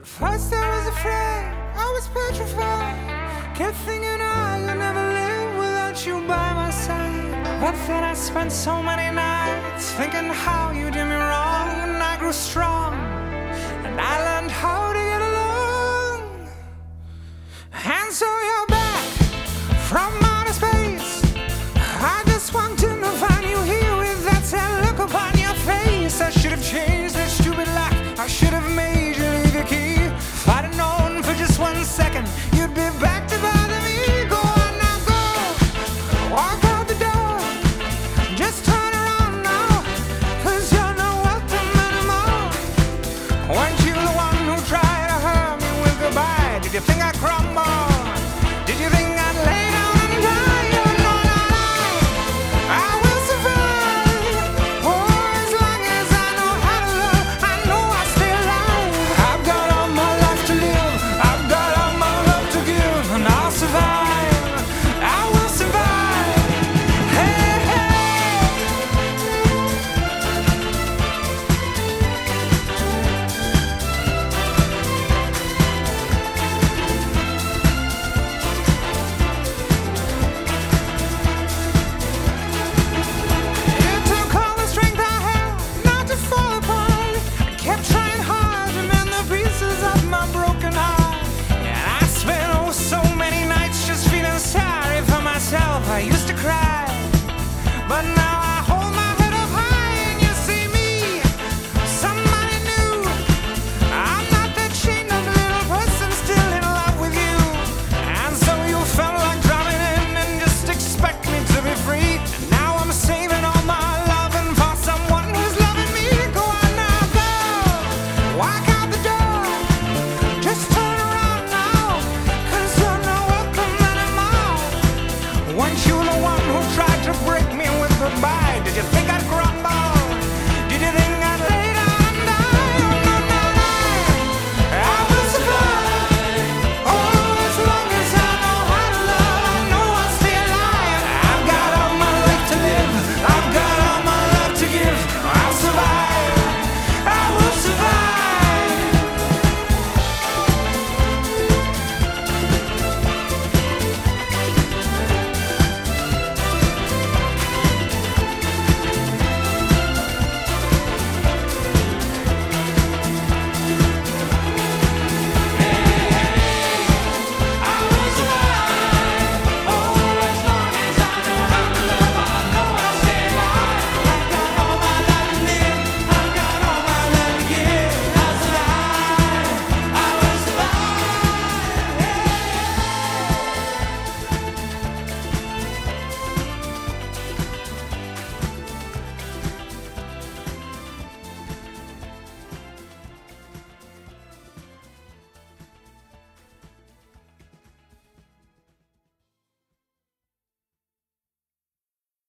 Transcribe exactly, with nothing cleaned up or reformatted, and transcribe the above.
First I was afraid, I was petrified. Kept thinking I could never live without you by my side. But then I spent so many nights thinking how you did me wrong, and I grew strong, and I learned how to get along. And so you're back from outer space. I just walked in to find you here with that sad look upon your face. I should have changed that stupid lock, I should have made you leave your key. If I'd have known for just one second you'd be back to bother me. Go on now, go, walk out the door, just turn around now, cause you're not welcome anymore. Weren't you the one who tried to hurt me with goodbye? Did you think I'd crumble? Did you think I'd lay down and die? You know that I, I will survive. Oh, as long as I know how to love, I know I'll stay alive. I've got all my life to live, I've got all my love to give, and I'll survive, I will survive. Hey, hey. It took all the strength I had not to fall apart. I kept trying hard to mend the pieces of my broken heart. And I spent oh so many nights just feeling sorry for myself. I used to cry, but now I hold my head up high and you see me, somebody new. I'm not that chained up little person still in love with you. And so you felt like dropping in and just expect me to be free. And now I'm saving all my loving for someone who's loving me. Go on now, go, walk out the door, just turn around now, cause you're not welcome anymore. Weren't you the one who tried to break me with goodbye? Did you think I'd cry?